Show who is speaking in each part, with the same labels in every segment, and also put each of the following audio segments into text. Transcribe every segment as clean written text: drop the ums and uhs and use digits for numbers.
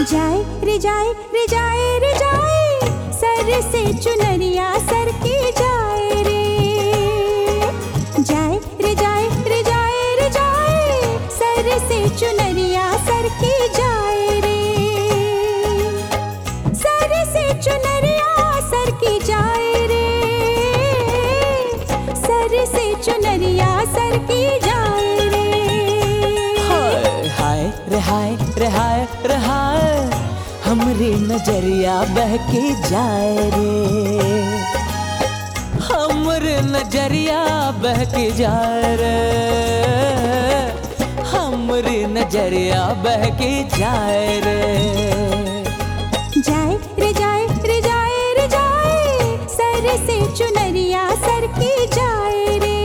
Speaker 1: जाए रे जाए रे जाए रे जाए, सर से चुनरिया सर की जाए रे। जाए रे जाए रे जाए रे जाए, सर से चुनरिया सर की जाए रे। सर से चुनरिया सर की जाए रे, सर से चुनरिया सर की जाए रे।
Speaker 2: हाय रे हाय रे हाय रे हाय, हमरी नजरिया बहकी जाए रे। हमरी नजरिया बहकी जाए रे, हमरी नजरिया बहकी जाए रे।
Speaker 1: जाए रे जाए रे जाए रे जाए, सर से चुनरिया सर की जाए रे।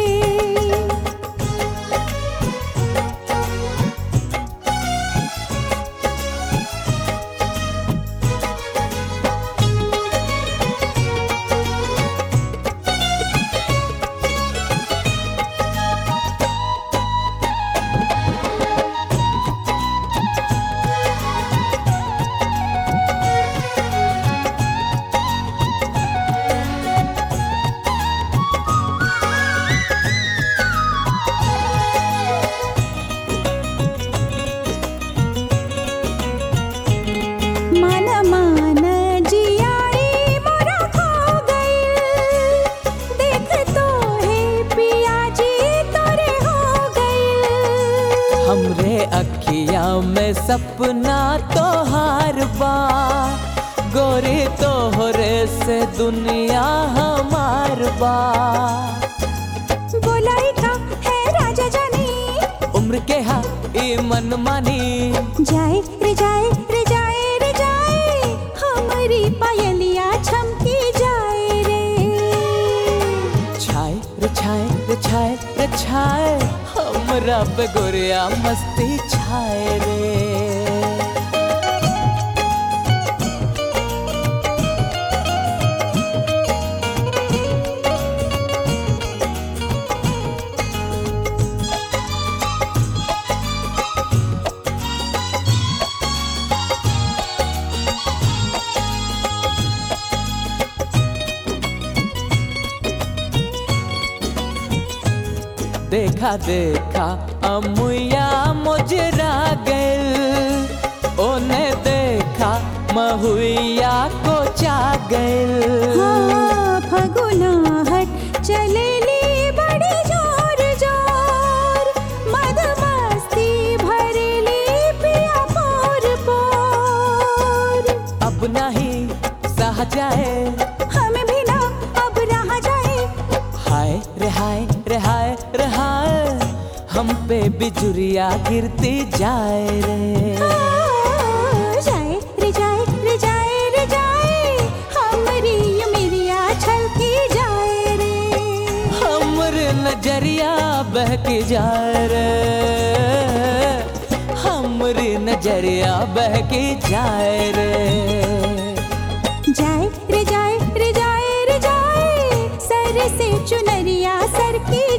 Speaker 2: हमरे अखिया में सपना तोहार बा, गोरी तोहरे से दुनिया हमार बा।
Speaker 1: बोलाई का है राजा जानी,
Speaker 2: उम्र के हा ई मन मानी।
Speaker 1: जाए रे जाए रे जाए रे जाए, हमारी पायलिया छमकी जाए रे।
Speaker 2: छाए रे छाए रे छाए रे छाए, हमरा पे गोरिया मस्ती छाए रे। देखा देखा अमुया मुजरा गइल, ओने देखा महुइया को चा गइल।
Speaker 1: हाँ, फगुनाहट चलेली बड़ी जोर जोर, मदमस्ती भरेली पिया पोर पोर।
Speaker 2: अब नहीं सह जाए,
Speaker 1: हमें भी ना अब रहा जाए।
Speaker 2: हाय रे हाय रे हाय रे हाय, हम पे बिजुरिया गिरती जाए रे।
Speaker 1: जाए रे जाए रे जाए रे जाए, हमरी उमरिया छलकी जाए रे।
Speaker 2: हमरे नजरिया बहकी जाए रे, हमरी नजरिया बहकी जाए रे।
Speaker 1: जाए रे जाए रे जाए रे जाए, सर से चुनरिया सर की